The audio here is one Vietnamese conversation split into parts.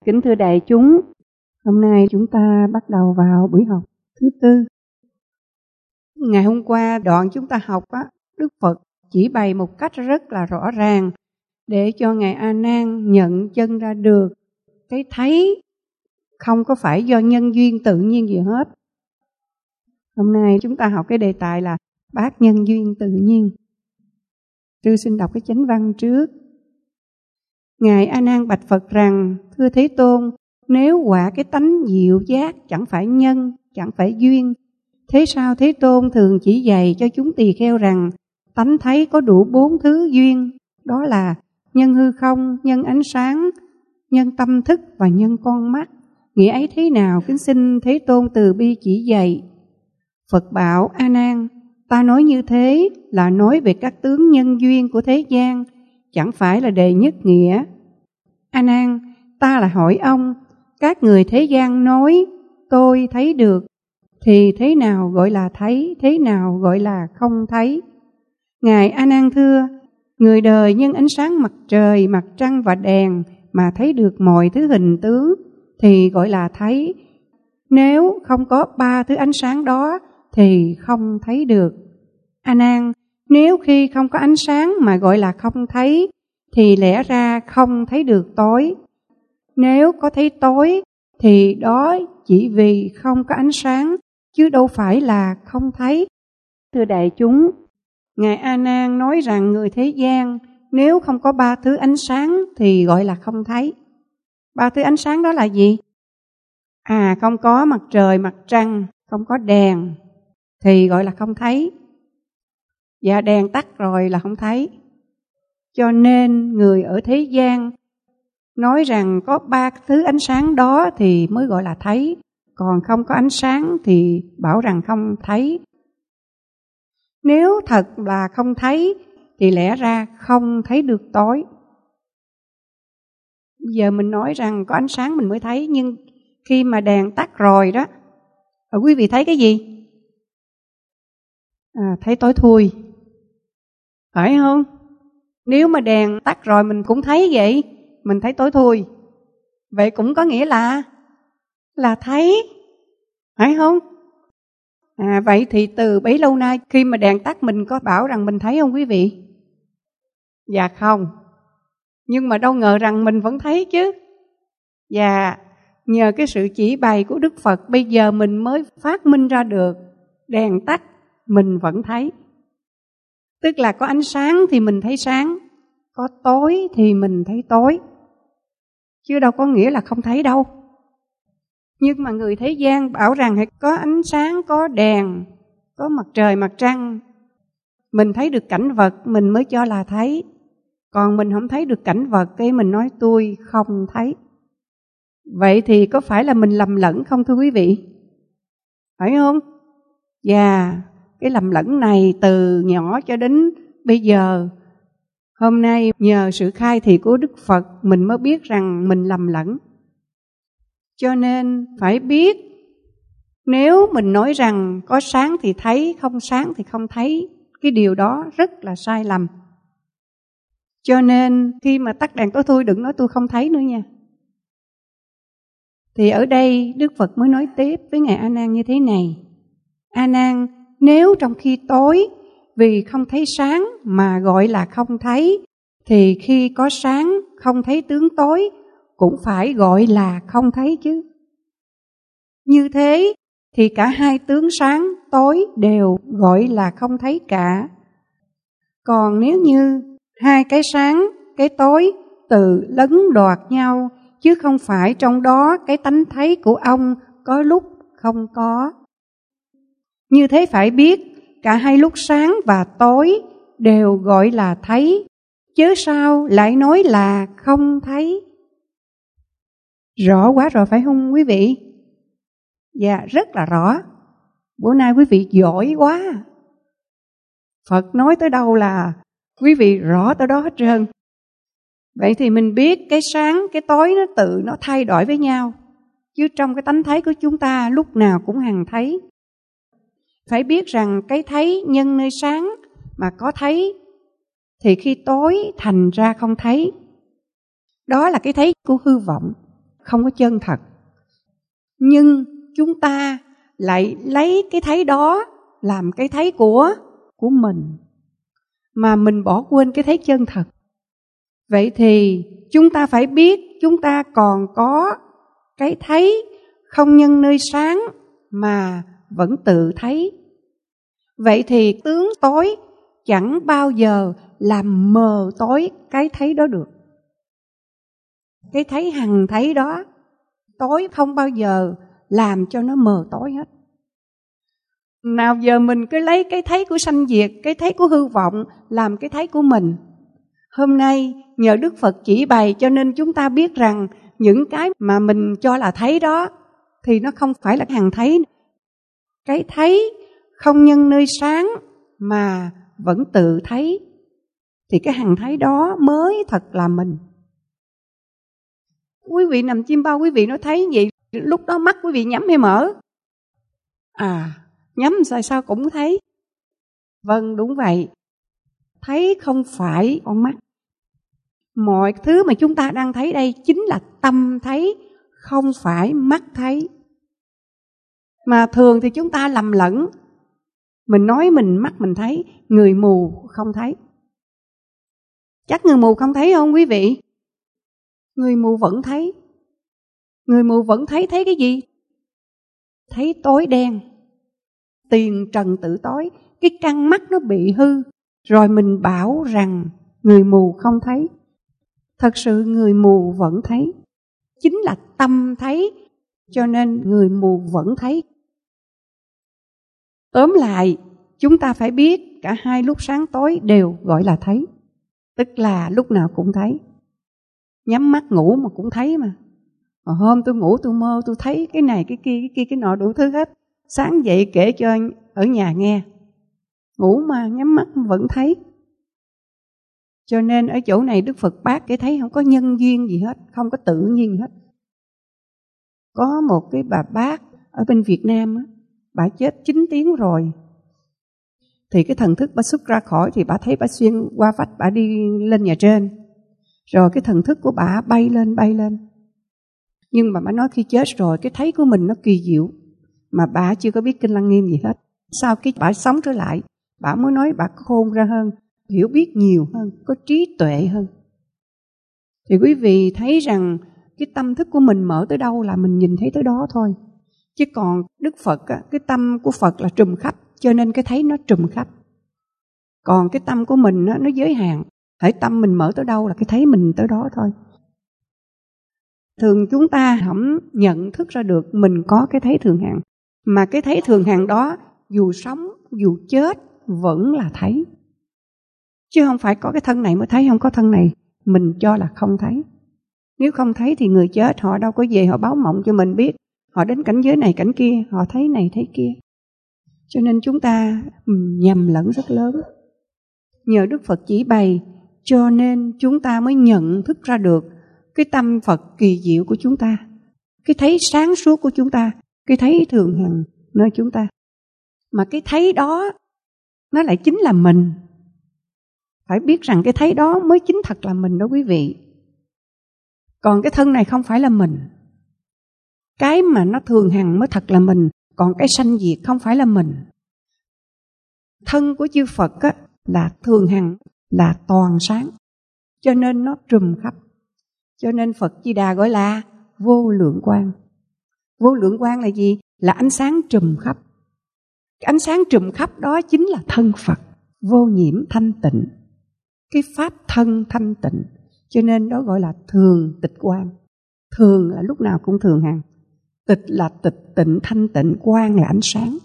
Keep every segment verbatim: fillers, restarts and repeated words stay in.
Kính thưa đại chúng, hôm nay chúng ta bắt đầu vào buổi học thứ tư. Ngày hôm qua đoạn chúng ta học á, Đức Phật chỉ bày một cách rất là rõ ràng để cho Ngài A Nan nhận chân ra được cái thấy không có phải do nhân duyên tự nhiên gì hết. Hôm nay chúng ta học cái đề tài là bát nhân duyên tự nhiên. Sư xin đọc cái chánh văn trước. Ngài A Nan bạch Phật rằng: thưa Thế Tôn, nếu quả cái tánh diệu giác chẳng phải nhân, chẳng phải duyên, thế sao Thế Tôn thường chỉ dạy cho chúng tỳ kheo rằng tánh thấy có đủ bốn thứ duyên, đó là nhân hư không, nhân ánh sáng, nhân tâm thức và nhân con mắt. Nghĩa ấy thế nào, kính xin Thế Tôn từ bi chỉ dạy. Phật bảo: A Nan, ta nói như thế là nói về các tướng nhân duyên của thế gian, chẳng phải là đề nhất nghĩa. A Nan, ta là hỏi ông, các người thế gian nói tôi thấy được, thì thế nào gọi là thấy, thế nào gọi là không thấy? Ngài A Nan thưa, người đời nhân ánh sáng mặt trời, mặt trăng và đèn mà thấy được mọi thứ hình tướng thì gọi là thấy. Nếu không có ba thứ ánh sáng đó thì không thấy được. A Nan, nếu khi không có ánh sáng mà gọi là không thấy thì lẽ ra không thấy được tối. Nếu có thấy tối thì đó chỉ vì không có ánh sáng, chứ đâu phải là không thấy. Thưa đại chúng, Ngài A Nan nói rằng người thế gian nếu không có ba thứ ánh sáng thì gọi là không thấy. Ba thứ ánh sáng đó là gì? À, không có mặt trời, mặt trăng, không có đèn thì gọi là không thấy. Và đèn tắt rồi là không thấy. Cho nên người ở thế gian nói rằng có ba thứ ánh sáng đó thì mới gọi là thấy, còn không có ánh sáng thì bảo rằng không thấy. Nếu thật là không thấy thì lẽ ra không thấy được tối. Giờ mình nói rằng có ánh sáng mình mới thấy, nhưng khi mà đèn tắt rồi đó, quý vị thấy cái gì? À, thấy tối thui, phải không? Nếu mà đèn tắt rồi mình cũng thấy vậy, mình thấy tối thui. Vậy cũng có nghĩa là là thấy, phải không? À, vậy thì từ bấy lâu nay khi mà đèn tắt mình có bảo rằng mình thấy không quý vị? Dạ không. Nhưng mà đâu ngờ rằng mình vẫn thấy chứ. Và nhờ cái sự chỉ bày của Đức Phật bây giờ mình mới phát minh ra được đèn tắt mình vẫn thấy. Tức là có ánh sáng thì mình thấy sáng, có tối thì mình thấy tối. Chứ đâu có nghĩa là không thấy đâu. Nhưng mà người thế gian bảo rằng có ánh sáng, có đèn, có mặt trời, mặt trăng, mình thấy được cảnh vật mình mới cho là thấy. Còn mình không thấy được cảnh vật, cái mình nói tôi không thấy. Vậy thì có phải là mình lầm lẫn không thưa quý vị? Phải không? Và cái lầm lẫn này từ nhỏ cho đến bây giờ, hôm nay nhờ sự khai thị của Đức Phật mình mới biết rằng mình lầm lẫn. Cho nên phải biết, nếu mình nói rằng có sáng thì thấy, không sáng thì không thấy, cái điều đó rất là sai lầm. Cho nên khi mà tắt đèn tối thui đừng nói tôi không thấy nữa nha. Thì ở đây Đức Phật mới nói tiếp với Ngài A Nan như thế này. A Nan, nếu trong khi tối vì không thấy sáng mà gọi là không thấy, thì khi có sáng không thấy tướng tối cũng phải gọi là không thấy chứ. Như thế thì cả hai tướng sáng tối đều gọi là không thấy cả. Còn nếu như hai cái sáng, cái tối tự lấn đoạt nhau, chứ không phải trong đó cái tánh thấy của ông có lúc không có. Như thế phải biết cả hai lúc sáng và tối đều gọi là thấy, chứ sao lại nói là không thấy? Rõ quá rồi phải không quý vị? Dạ, rất là rõ. Bữa nay quý vị giỏi quá. Phật nói tới đâu là quý vị rõ tới đó hết trơn. Vậy thì mình biết cái sáng, cái tối nó tự nó thay đổi với nhau. Chứ trong cái tánh thấy của chúng ta lúc nào cũng hằng thấy. Phải biết rằng cái thấy nhân nơi sáng mà có thấy, thì khi tối thành ra không thấy. Đó là cái thấy của hư vọng. không có chân thật. Nhưng chúng ta lại lấy cái thấy đó làm cái thấy của của mình, mà mình bỏ quên cái thấy chân thật. Vậy thì chúng ta phải biết chúng ta còn có cái thấy không nhân nơi sáng mà vẫn tự thấy. Vậy thì tướng tối chẳng bao giờ làm mờ tối cái thấy đó được. Cái thấy hằng thấy đó, tối không bao giờ làm cho nó mờ tối hết. Nào giờ mình cứ lấy cái thấy của sanh diệt, cái thấy của hư vọng làm cái thấy của mình. Hôm nay nhờ Đức Phật chỉ bày cho nên chúng ta biết rằng những cái mà mình cho là thấy đó thì nó không phải là hằng thấy. Cái thấy không nhân nơi sáng mà vẫn tự thấy, thì cái hằng thấy đó mới thật là mình. Quý vị nằm chim bao, quý vị nó thấy vậy, lúc đó mắt quý vị nhắm hay mở? À, nhắm sao sao cũng thấy. Vâng, đúng vậy. Thấy không phải con mắt. Mọi thứ mà chúng ta đang thấy đây chính là tâm thấy, không phải mắt thấy. Mà thường thì chúng ta lầm lẫn. Mình nói mình mắt mình thấy, người mù không thấy. Chắc người mù không thấy không quý vị? Người mù vẫn thấy. Người mù vẫn thấy, thấy cái gì? Thấy tối đen, tiền trần tự tối. Cái căn mắt nó bị hư, rồi mình bảo rằng người mù không thấy. Thật sự người mù vẫn thấy. Chính là tâm thấy, cho nên người mù vẫn thấy. Tóm lại, chúng ta phải biết cả hai lúc sáng tối đều gọi là thấy. Tức là lúc nào cũng thấy. Nhắm mắt ngủ mà cũng thấy mà. Mà hôm tôi ngủ tôi mơ tôi thấy cái này cái kia cái kia cái nọ đủ thứ hết. Sáng dậy kể cho ở nhà nghe. Ngủ mà nhắm mắt vẫn thấy. Cho nên ở chỗ này Đức Phật bác cái thấy không có nhân duyên gì hết, không có tự nhiên gì hết. Có một cái bà bác ở bên Việt Nam á, bà chết chín tiếng rồi. Thì cái thần thức bà xuất ra khỏi thì bà thấy bà xuyên qua vách, bà đi lên nhà trên. Rồi cái thần thức của bà bay lên bay lên. Nhưng mà bà nói khi chết rồi cái thấy của mình nó kỳ diệu, mà bà chưa có biết Kinh Lăng Nghiêm gì hết. Sau khi bà sống trở lại, bà mới nói bà khôn ra hơn, hiểu biết nhiều hơn, có trí tuệ hơn. Thì quý vị thấy rằng cái tâm thức của mình mở tới đâu là mình nhìn thấy tới đó thôi. Chứ còn Đức Phật, cái tâm của Phật là trùm khắp, cho nên cái thấy nó trùm khắp. Còn cái tâm của mình nó giới hạn, hễ tâm mình mở tới đâu là cái thấy mình tới đó thôi. Thường chúng ta không nhận thức ra được mình có cái thấy thường hằng. Mà cái thấy thường hằng đó dù sống, dù chết vẫn là thấy. Chứ không phải có cái thân này mới thấy, không có thân này mình cho là không thấy. Nếu không thấy thì người chết họ đâu có về họ báo mộng cho mình biết. Họ đến cảnh giới này cảnh kia, họ thấy này thấy kia. Cho nên chúng ta nhầm lẫn rất lớn. Nhờ Đức Phật chỉ bày cho nên chúng ta mới nhận thức ra được cái tâm Phật kỳ diệu của chúng ta, cái thấy sáng suốt của chúng ta, cái thấy thường hằng nơi chúng ta. Mà cái thấy đó nó lại chính là mình. Phải biết rằng cái thấy đó mới chính thật là mình đó quý vị. Còn cái thân này không phải là mình. Cái mà nó thường hằng mới thật là mình. Còn cái sanh diệt không phải là mình. Thân của chư Phật á, là thường hằng, là toàn sáng. Cho nên nó trùm khắp. Cho nên Phật Di Đà gọi là vô lượng quang. Vô lượng quang là gì? Là ánh sáng trùm khắp. Cái ánh sáng trùm khắp đó chính là thân Phật, vô nhiễm thanh tịnh. Cái pháp thân thanh tịnh. Cho nên đó gọi là thường tịch quang. Thường là lúc nào cũng thường hằng. Tịch là tịch tịnh thanh tịnh, quang là ánh sáng.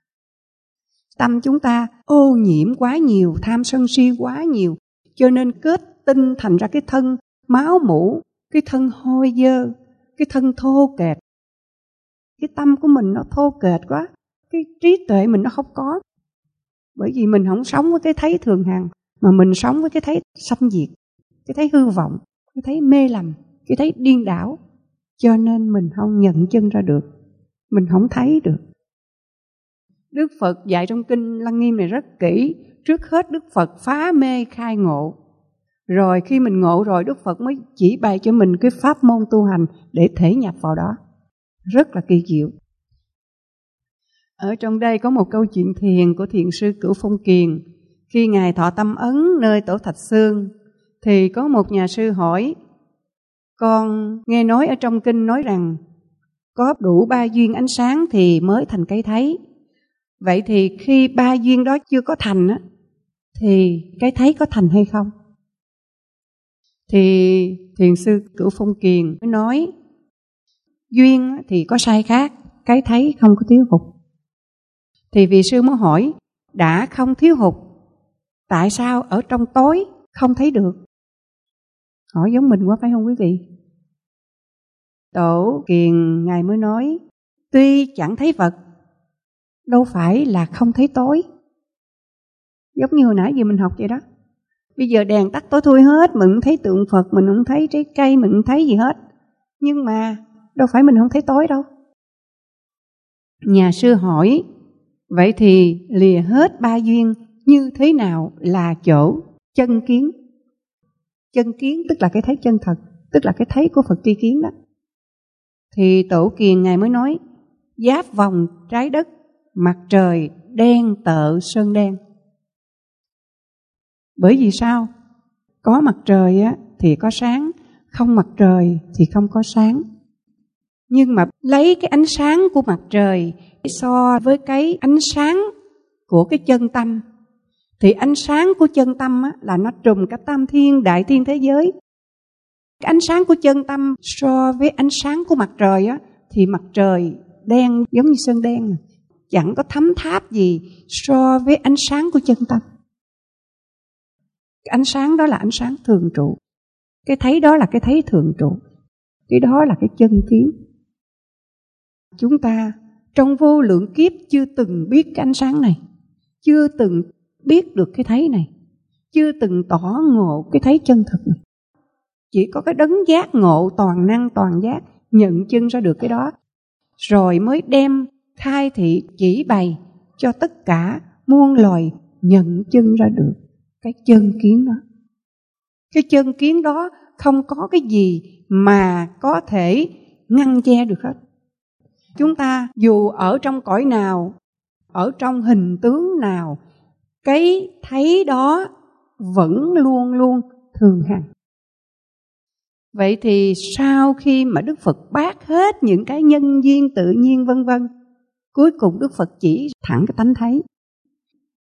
Tâm chúng ta ô nhiễm quá nhiều, tham sân si quá nhiều, cho nên kết tinh thành ra cái thân máu mủ, cái thân hôi dơ, cái thân thô kệch. Cái tâm của mình nó thô kệch quá, cái trí tuệ mình nó không có. Bởi vì mình không sống với cái thấy thường hằng, mà mình sống với cái thấy sanh diệt, cái thấy hư vọng, cái thấy mê lầm, cái thấy điên đảo. Cho nên mình không nhận chân ra được, mình không thấy được. Đức Phật dạy trong Kinh Lăng Nghiêm này rất kỹ. Trước hết Đức Phật phá mê khai ngộ. Rồi khi mình ngộ rồi, Đức Phật mới chỉ bày cho mình cái pháp môn tu hành để thể nhập vào đó. Rất là kỳ diệu. Ở trong đây có một câu chuyện thiền của thiền sư Cửu Phong Kiền. Khi Ngài thọ tâm ấn nơi Tổ Thạch Xương, thì có một nhà sư hỏi: con nghe nói ở trong kinh nói rằng có đủ ba duyên ánh sáng thì mới thành cái thấy. Vậy thì khi ba duyên đó chưa có thành á, thì cái thấy có thành hay không? Thì thiền sư Cửu Phong Kiền mới nói: duyên thì có sai khác, cái thấy không có thiếu hụt. Thì vị sư mới hỏi: đã không thiếu hụt, tại sao ở trong tối không thấy được? Hỏi giống mình quá phải không quý vị? Tổ Kiền Ngài mới nói: tuy chẳng thấy vật, đâu phải là không thấy tối. Giống như hồi nãy giờ mình học vậy đó. Bây giờ đèn tắt tối thui hết, mình không thấy tượng Phật, mình không thấy trái cây, mình không thấy gì hết. Nhưng mà đâu phải mình không thấy tối đâu. Nhà sư hỏi: vậy thì lìa hết ba duyên như thế nào là chỗ chân kiến? Chân kiến tức là cái thấy chân thật, tức là cái thấy của Phật tri kiến đó. Thì Tổ Kiền Ngài mới nói: giáp vòng trái đất, mặt trời đen tợ sơn đen. Bởi vì sao? Có mặt trời á, thì có sáng, không mặt trời thì không có sáng. Nhưng mà lấy cái ánh sáng của mặt trời so với cái ánh sáng của cái chân tâm, thì ánh sáng của chân tâm á, là nó trùm cả tam thiên đại thiên thế giới. Cái ánh sáng của chân tâm so với ánh sáng của mặt trời á, thì mặt trời đen giống như sơn đen, chẳng có thấm tháp gì so với ánh sáng của chân tâm. Cái ánh sáng đó là ánh sáng thường trụ, cái thấy đó là cái thấy thường trụ, cái đó là cái chân kiến. Chúng ta trong vô lượng kiếp chưa từng biết cái ánh sáng này, chưa từng biết được cái thấy này, chưa từng tỏ ngộ cái thấy chân thực này. Chỉ có cái đấng giác ngộ toàn năng toàn giác nhận chân ra được cái đó, rồi mới đem khai thị chỉ bày cho tất cả muôn loài nhận chân ra được cái chân kiến đó. Cái chân kiến đó không có cái gì mà có thể ngăn che được hết. Chúng ta dù ở trong cõi nào, ở trong hình tướng nào, cái thấy đó vẫn luôn luôn thường hằng. Vậy thì sau khi mà Đức Phật bác hết những cái nhân duyên tự nhiên vân vân, cuối cùng Đức Phật chỉ thẳng cái tánh thấy.